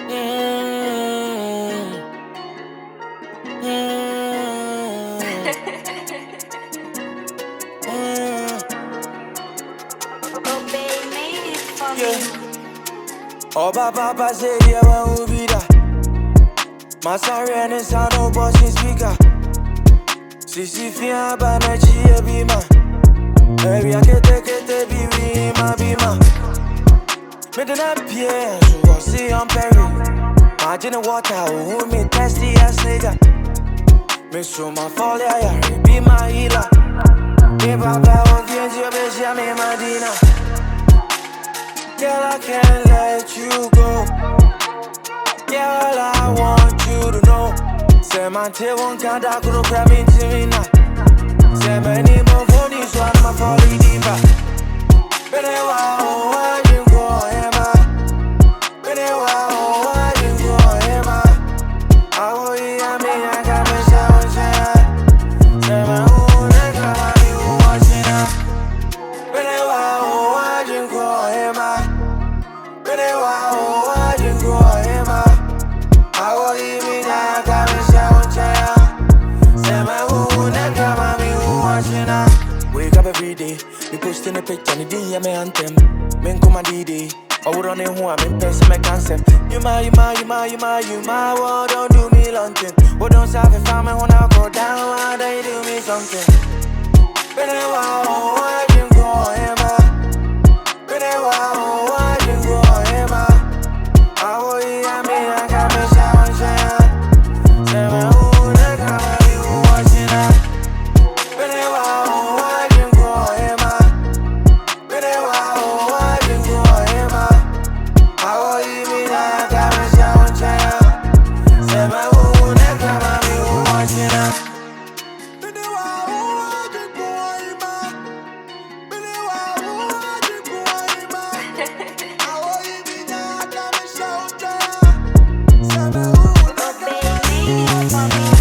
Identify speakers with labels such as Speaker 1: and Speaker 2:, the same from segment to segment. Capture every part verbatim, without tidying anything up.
Speaker 1: Mm. Mm. Mm.
Speaker 2: Obey made it for me.
Speaker 1: Yeah. Oba papa say yeah wa ubida. Masari and sound no bossing speaker. Sisi fia bana chia bima. Baby I can take it be we ma bima. Me do not peer so I see on Perry. Imagine the water who me testy as nigga. Me show my fall yeah be my healer. If I bow against your bitch, I'm in Medina. Girl, I can't let you go. Girl, I want you to know. Say my tail won't count, I could grab me to me now. Say my name of phone, so I'm a folly deeper. But I want why you go, Emma. But I want why you go, Emma. I will eat, I mean, I got me shower, say my own, I got me watching her. But I want why you go, Emma. But I want why you go, Emma. I will eat me, I got me shower, say my own, I got me watching her. Wake up every day, me posting a picture, me D M me anthem. Men come a D D, I would on it who I'm in person, my concept. You my, you my, you my, you my, you my world, don't do me luncheon. What don't serve if I'm when I go down, why they do me something? But I want why you go, Emma. But I want why you go, Emma. I will eat, I mean, I got me shower, say my own, I got me watching her. But I want why you go, Emma. But I want why you go, Emma. I will eat me, I got me shower, say my own, I got me watching her. But I want why you go, Emma. But I want why you go, Emma. I will eat me, I got me shower, say my own, I
Speaker 2: Obey
Speaker 1: got
Speaker 2: made it for me.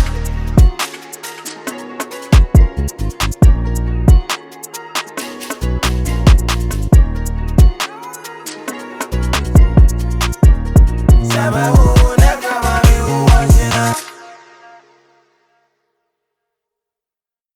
Speaker 1: say my